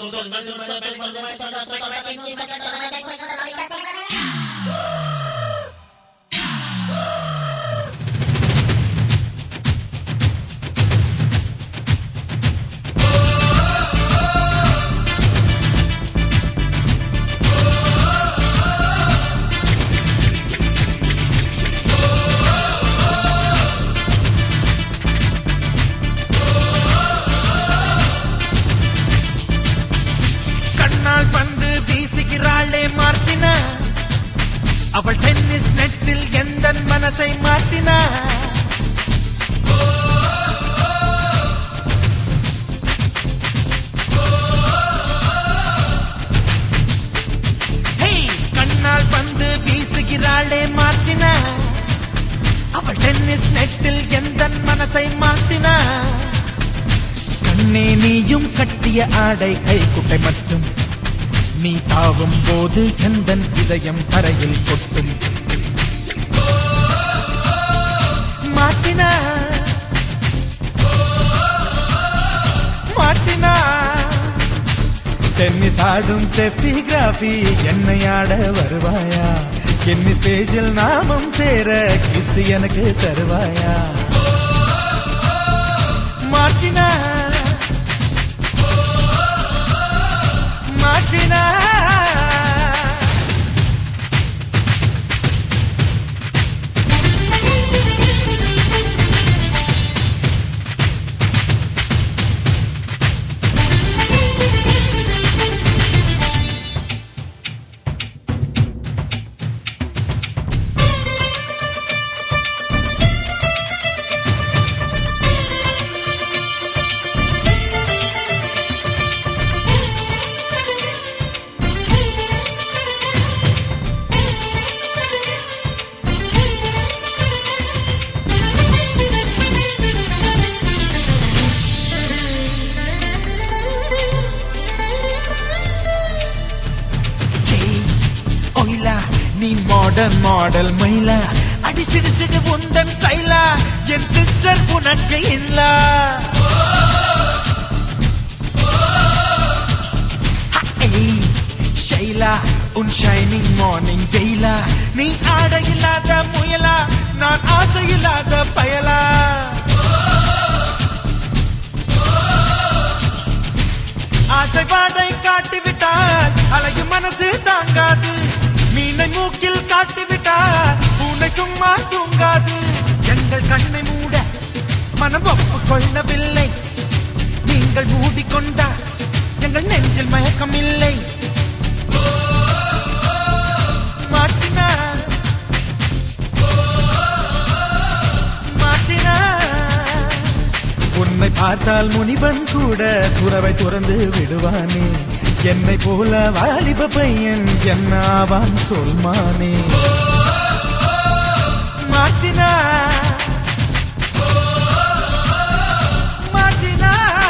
அவள் டென்னிஸ் நெட்டில் எந்த மனசை மாட்டினா கண்ணால் பந்து வீசுகிறாளே மாட்டினா அவள் டென்னிஸ் நெட்டில் எந்த மனசை மாட்டினா கண்ணே நீயும் கட்டிய ஆடை கைக்குட்டை மட்டும் நீ தாவும் போது எந்தன் இதயம் தரையில் கொட்டும் மாட்டினா மாட்டினா டென்னிஸ் ஆடும் ஸ்டெஃபி கிராஃபி என்னை ஆட வருவாயா என்னி ஸ்டேஜில் நாமும் சேர கிஸ் எனக்கு தருவாயா மாட்டினா மாட்டினா நீ மாடர்ன் மாடல் மயிலா அடி சிடு சிடு உந்தன் ஸ்டைலா என் சிஸ்டர் உனக்கு இல்லா ஷைலா உன் ஷைனிங் மார்னிங் வெயிலா நீ ஆட இல்லாத முயலா நான் ஆசை இல்லாத பயலா ஆசை வாடை காட்டிவிட்டால் அலையும் மனசு தாங்காது மீனை மூக்கில் காட்டிவிட்டார் பூனை சும்மா தூங்காது எங்கள் கண்ணை மூட மனம் ஒப்புக்கொள்ளவில்லை நீங்கள் மூடிக்கொண்டார் எங்கள் நெஞ்சில் மயக்கம் இல்லை மாட்டினா மாட்டினா உன்னை பார்த்தால் முனிவன் கூட துறவை துறந்து விடுவானே என்னை போல வாலிப பையன் என்னாவான் சொல்மானே மாட்டினா மாட்டினா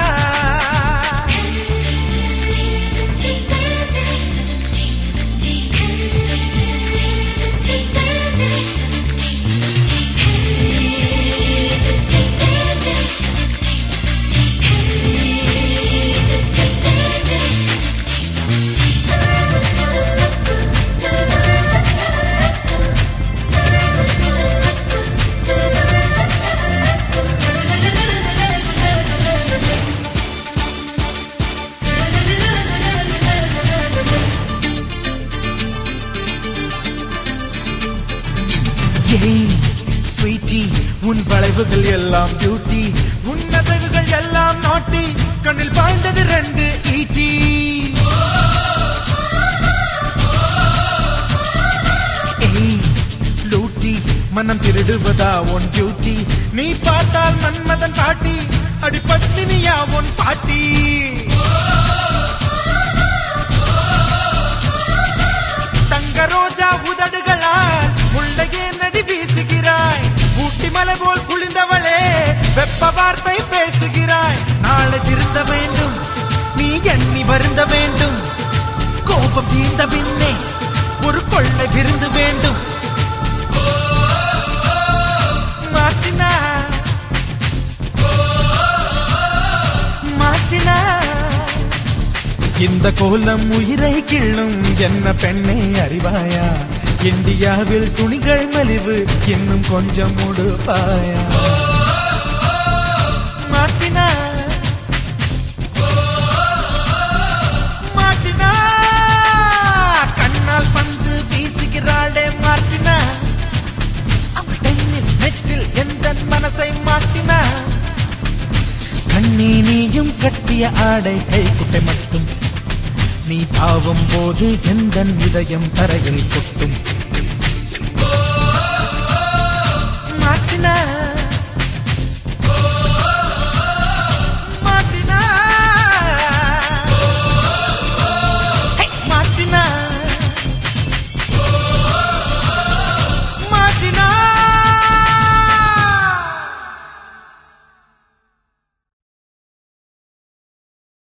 ஸ்வீட்டி உன் வளைவுகள் எல்லாம் பியூட்டி உன் நகைவுகள் எல்லாம் நாட்டி கண்ணில் பாய்ந்தது 2 ஈட்டி லூட்டி மனம் திருடுவதா உன் டியூட்டி நீ பார்த்தால் மன்மதன் பாட்டி அடிப்பட்டினியா உன் பாட்டி தங்க ரோஜா உதடுகளால் முள்ளையே நடி வீசுகிறாய் ஊட்டி மலை போல் குளிர்ந்தவளே வெப்ப வார்த்தை பேசுகிறாய் நாளை திருந்த வேண்டும் நீ எண்ணி வருந்த வேண்டும் கோபம் தீர்ந்த பின்னே ஒரு கொள்ளை விருந்து வேண்டும் மாட்டினா மாட்டினா இந்த கோலம் உயிரை கிள்ளும் என்ன பெண்ணே அறிவாயா இந்தியாவில் துணிகள் மலிவு இன்னும் கொஞ்சம் உடுப்பாயா மாட்டினா மாட்டினா கண்ணால் பந்து வீசுகிறாளே மாட்டினா டென்னிஸ் நெட்டில் எந்த மனசை மாட்டினா கண்ணி நீயும் கட்டிய ஆடை கைக்குட்டை மட்டும் நீ தாவும் போது எந்த இதயம் தரையில் கொட்டும் மாட்டினா